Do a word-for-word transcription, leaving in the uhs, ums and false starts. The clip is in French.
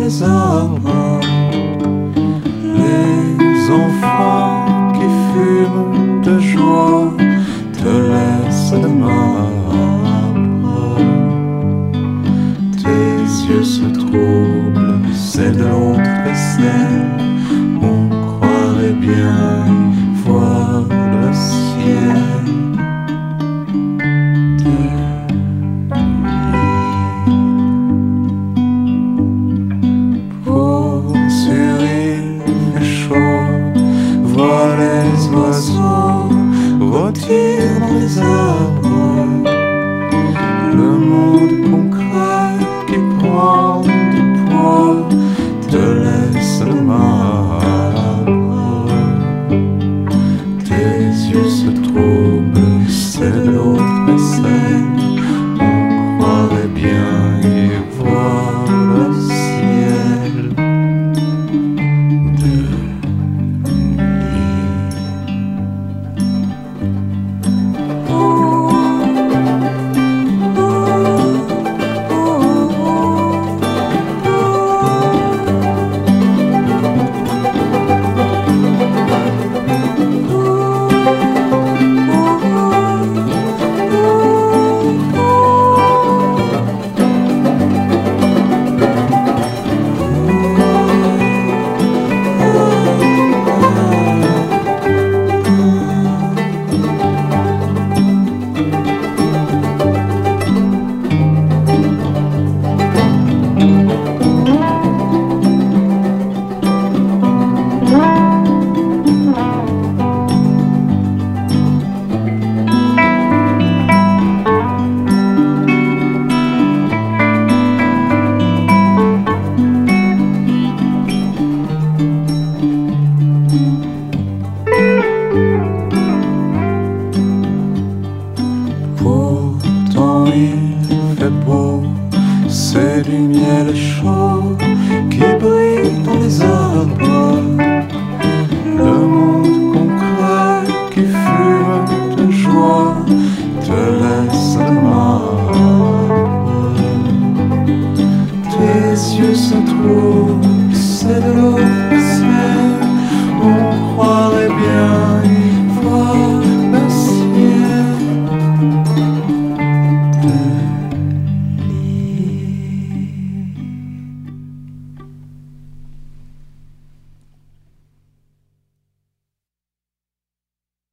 les arbres. Les enfants qui fument de joie te laissent de marbre. Tes yeux se troublent, c'est de l'autre scène. On croirait bien y voir le ciel. Rôtir dans les arbres, le monde concret qui prend du poids te laisse le marbre. Tes yeux se troublent, c'est de l'autre scène. On croirait bien y voir le ciel de il fait beau, c'est du miel chaud qui brille dans les arbres. Le monde concret qui fume de joie te laisse le marbre. Tes yeux se trouvent, c'est de l'eau.